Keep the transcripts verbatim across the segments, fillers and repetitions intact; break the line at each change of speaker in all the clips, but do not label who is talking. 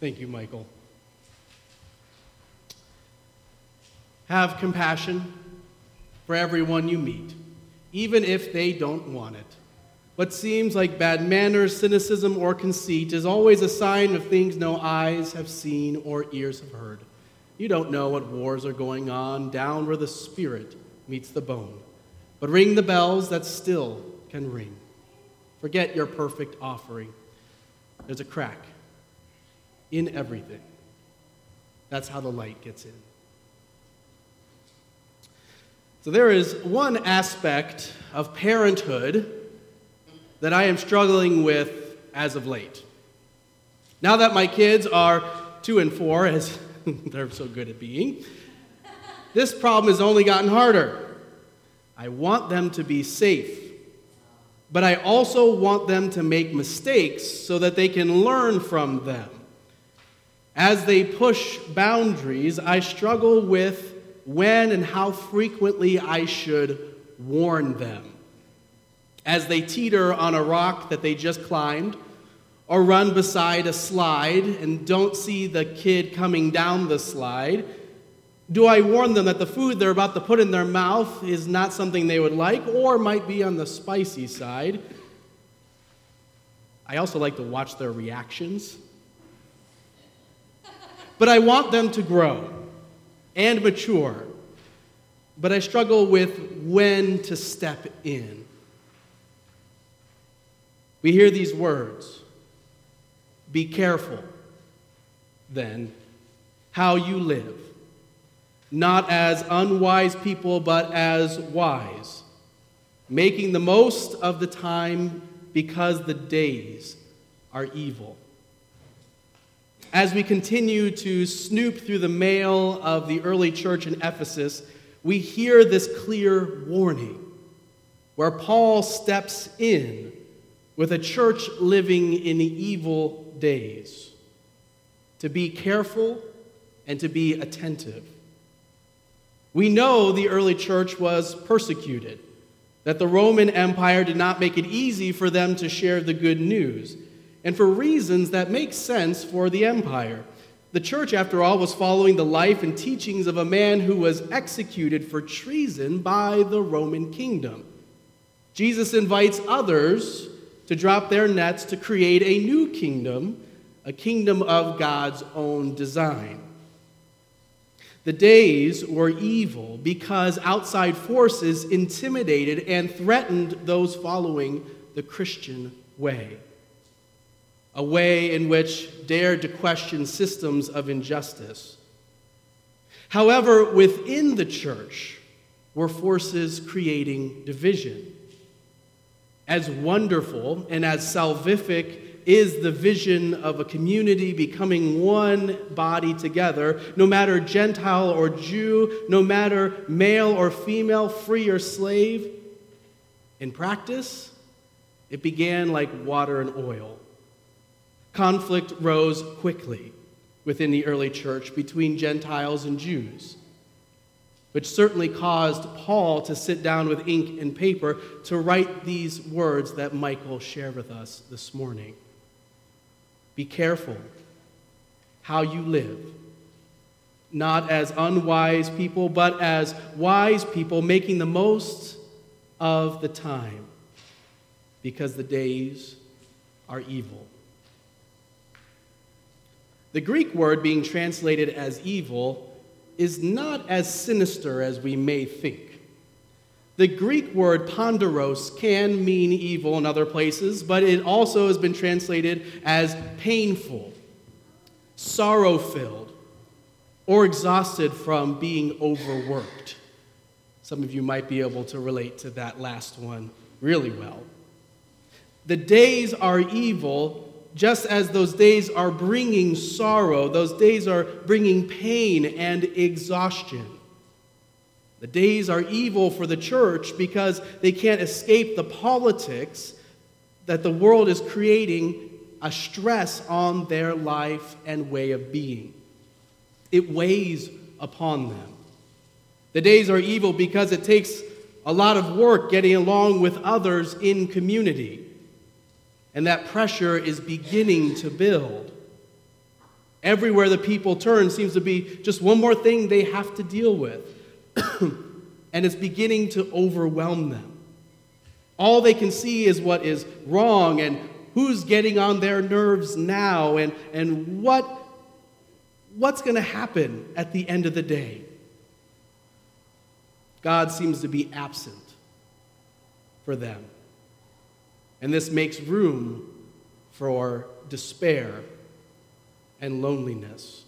Thank you, Michael. Have compassion for everyone you meet, even if they don't want it. What seems like bad manners, cynicism, or conceit is always a sign of things no eyes have seen or ears have heard. You don't know what wars are going on down where the spirit meets the bone. But ring the bells that still can ring. Forget your perfect offering. There's a crack in everything. That's how the light gets in. So there is one aspect of parenthood that I am struggling with as of late. Now that my kids are two and four, as they're so good at being, this problem has only gotten harder. I want them to be safe, but I also want them to make mistakes so that they can learn from them. As they push boundaries, I struggle with when and how frequently I should warn them. As they teeter on a rock that they just climbed, or run beside a slide and don't see the kid coming down the slide, do I warn them that the food they're about to put in their mouth is not something they would like or might be on the spicy side? I also like to watch their reactions. But I want them to grow and mature. But I struggle with when to step in. We hear these words. Be careful, then, how you live, not as unwise people, but as wise, making the most of the time because the days are evil. As we continue to snoop through the mail of the early church in Ephesus, we hear this clear warning where Paul steps in with a church living in the evil days, to be careful and to be attentive. We know the early church was persecuted, that the Roman Empire did not make it easy for them to share the good news, and for reasons that make sense for the empire. The church, after all, was following the life and teachings of a man who was executed for treason by the Roman kingdom. Jesus invites others to drop their nets to create a new kingdom, a kingdom of God's own design. The days were evil because outside forces intimidated and threatened those following the Christian way, a way in which dared to question systems of injustice. However, within the church were forces creating division. As wonderful and as salvific is the vision of a community becoming one body together, no matter Gentile or Jew, no matter male or female, free or slave, in practice, it began like water and oil. Conflict rose quickly within the early church between Gentiles and Jews, which certainly caused Paul to sit down with ink and paper to write these words that Michael shared with us this morning. Be careful how you live, not as unwise people, but as wise people, making the most of the time, because the days are evil. The Greek word being translated as evil is not as sinister as we may think. The Greek word ponderos can mean evil in other places, but it also has been translated as painful, sorrow-filled, or exhausted from being overworked. Some of you might be able to relate to that last one really well. The days are evil just as those days are bringing sorrow, those days are bringing pain and exhaustion. The days are evil for the church because they can't escape the politics that the world is creating a stress on their life and way of being. It weighs upon them. The days are evil because it takes a lot of work getting along with others in community. And that pressure is beginning to build. Everywhere the people turn seems to be just one more thing they have to deal with. And it's beginning to overwhelm them. All they can see is what is wrong and who's getting on their nerves now and, and what, what's going to happen at the end of the day. God seems to be absent for them. And this makes room for despair and loneliness.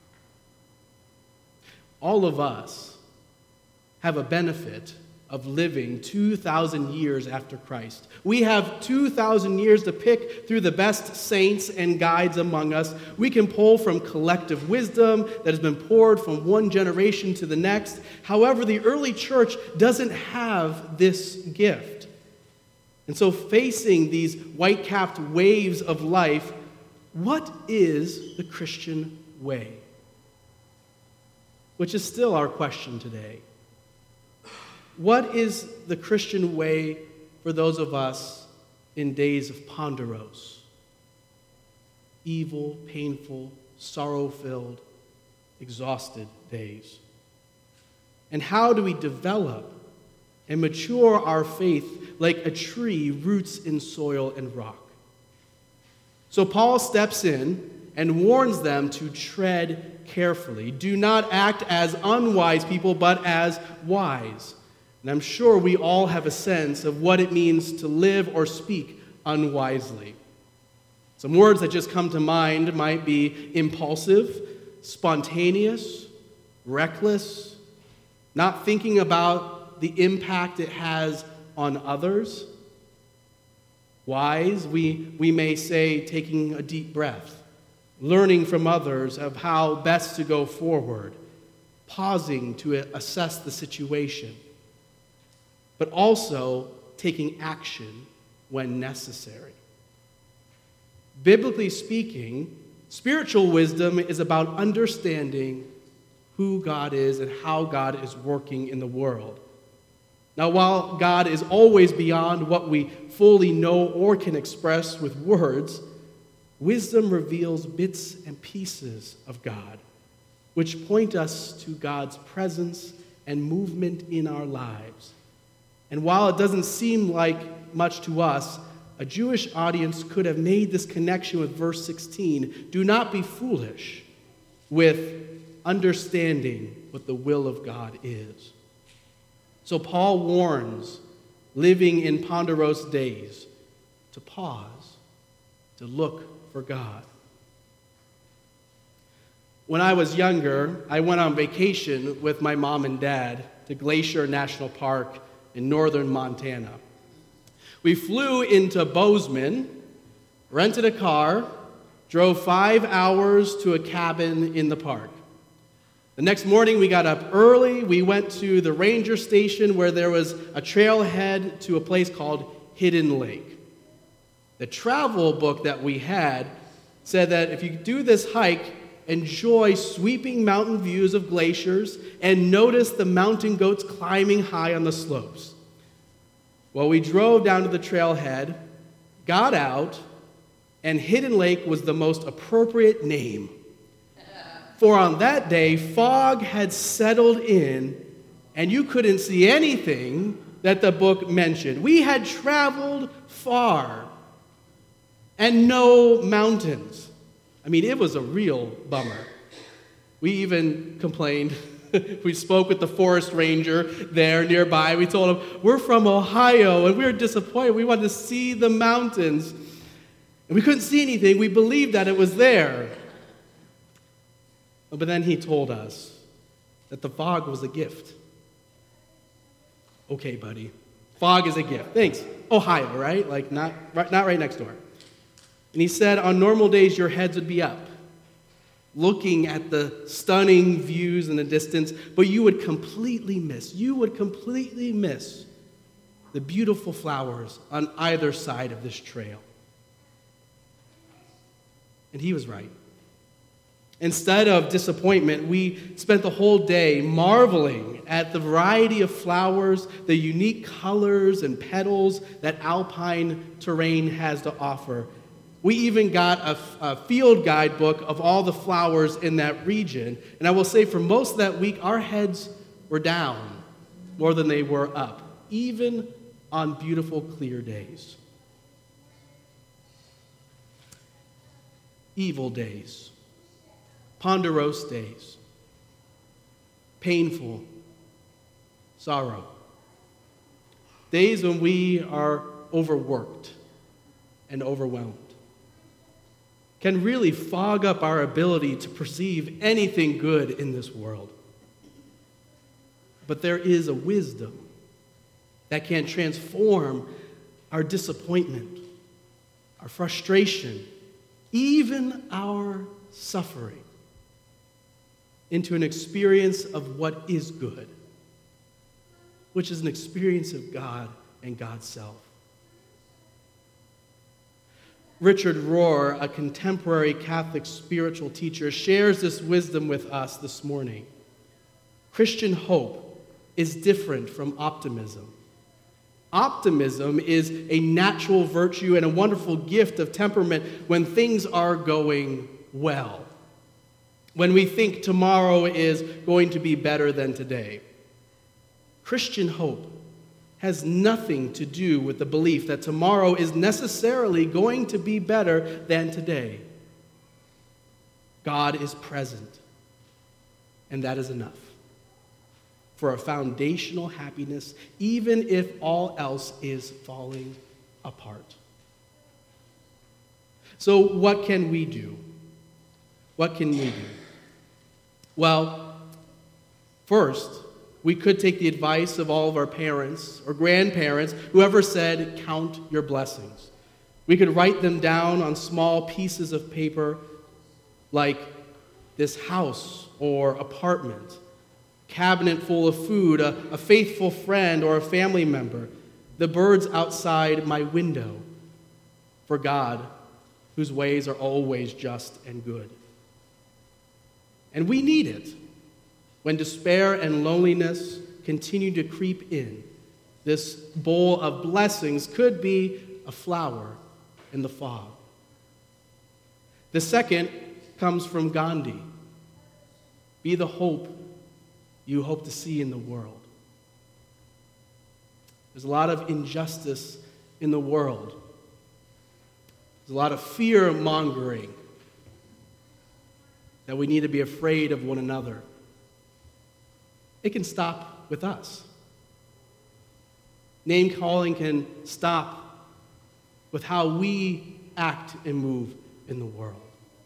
All of us have a benefit of living two thousand years after Christ. We have two thousand years to pick through the best saints and guides among us. We can pull from collective wisdom that has been poured from one generation to the next. However, the early church doesn't have this gift. And so facing these white-capped waves of life, what is the Christian way? Which is still our question today. What is the Christian way for those of us in days of ponderos? Evil, painful, sorrow-filled, exhausted days. And how do we develop and mature our faith like a tree roots in soil and rock? So Paul steps in and warns them to tread carefully. Do not act as unwise people, but as wise. And I'm sure we all have a sense of what it means to live or speak unwisely. Some words that just come to mind might be impulsive, spontaneous, reckless, not thinking about the impact it has on others. Wise, we, we may say taking a deep breath, learning from others of how best to go forward, pausing to assess the situation, but also taking action when necessary. Biblically speaking, spiritual wisdom is about understanding who God is and how God is working in the world. Now, while God is always beyond what we fully know or can express with words, wisdom reveals bits and pieces of God, which point us to God's presence and movement in our lives. And while it doesn't seem like much to us, a Jewish audience could have made this connection with verse sixteen. Do not be foolish with understanding what the will of God is. So Paul warns living in ponderous days to pause, to look for God. When I was younger, I went on vacation with my mom and dad to Glacier National Park in northern Montana. We flew into Bozeman, rented a car, drove five hours to a cabin in the park. The next morning, we got up early. We went to the ranger station where there was a trailhead to a place called Hidden Lake. The travel book that we had said that if you do this hike, enjoy sweeping mountain views of glaciers and notice the mountain goats climbing high on the slopes. Well, we drove down to the trailhead, got out, and Hidden Lake was the most appropriate name. For on that day, fog had settled in, and you couldn't see anything that the book mentioned. We had traveled far, and no mountains. I mean, it was a real bummer. We even complained. We spoke with the forest ranger there nearby. We told him, we're from Ohio, and we were disappointed. We wanted to see the mountains. And we couldn't see anything. We believed that it was there. But then he told us that the fog was a gift. Okay, buddy. Fog is a gift. Thanks. Ohio, right? Like, not right, not right next door. And he said, on normal days, your heads would be up, looking at the stunning views in the distance, but you would completely miss, you would completely miss the beautiful flowers on either side of this trail. And he was right. Instead of disappointment, we spent the whole day marveling at the variety of flowers, the unique colors and petals that alpine terrain has to offer. We even got a, a field guidebook of all the flowers in that region. And I will say for most of that week, our heads were down more than they were up, even on beautiful, clear days. Evil days, ponderous days, painful sorrow, days when we are overworked and overwhelmed, can really fog up our ability to perceive anything good in this world. But there is a wisdom that can transform our disappointment, our frustration, even our suffering into an experience of what is good, which is an experience of God and God's self. Richard Rohr, a contemporary Catholic spiritual teacher, shares this wisdom with us this morning. Christian hope is different from optimism. Optimism is a natural virtue and a wonderful gift of temperament when things are going well, when we think tomorrow is going to be better than today. Christian hope has nothing to do with the belief that tomorrow is necessarily going to be better than today. God is present, and that is enough for a foundational happiness, even if all else is falling apart. So what can we do? What can we do? Well, first, we could take the advice of all of our parents or grandparents, whoever said, count your blessings. We could write them down on small pieces of paper like this house or apartment, cabinet full of food, a, a faithful friend or a family member, the birds outside my window, for God, whose ways are always just and good. And we need it. When despair and loneliness continue to creep in, this bowl of blessings could be a flower in the fog. The second comes from Gandhi. Be the hope you hope to see in the world. There's a lot of injustice in the world. There's a lot of fear-mongering that we need to be afraid of one another. It can stop with us. Name-calling can stop with how we act and move in the world.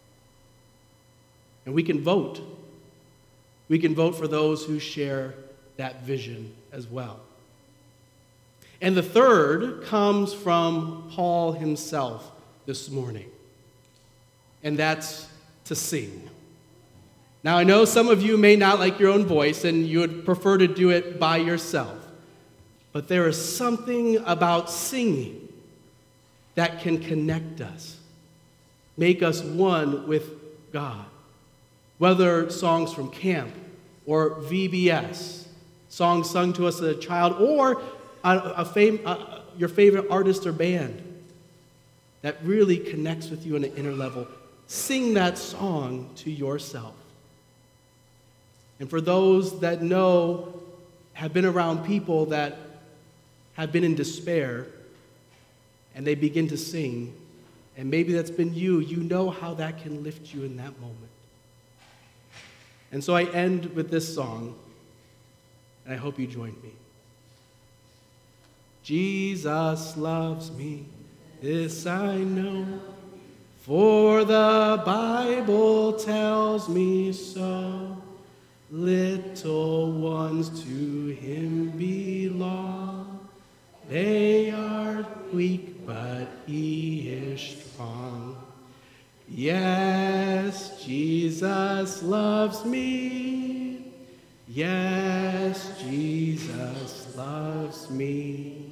And we can vote. We can vote for those who share that vision as well. And the third comes from Paul himself this morning, and that's to sing. Now, I know some of you may not like your own voice and you would prefer to do it by yourself, but there is something about singing that can connect us, make us one with God. Whether songs from camp or V B S, songs sung to us as a child, or a, a fam- a, your favorite artist or band that really connects with you on an inner level, sing that song to yourself. And for those that know, have been around people that have been in despair, and they begin to sing, and maybe that's been you, you know how that can lift you in that moment. And so I end with this song, and I hope you join me. Jesus loves me, this I know, for the Bible tells me so. Little ones to him belong. They are weak, but he is strong. Yes, Jesus loves me. Yes, Jesus loves me.